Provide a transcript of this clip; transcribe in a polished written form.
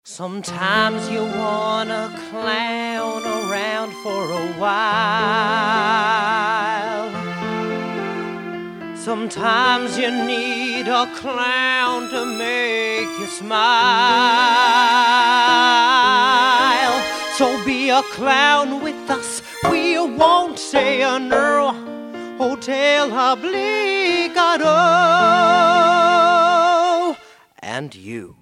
Sometimes you wanna clown around for a while. Sometimes you need a clown to make you smile. So be a clown with us, we won't say a no. Hotel obligado. And you.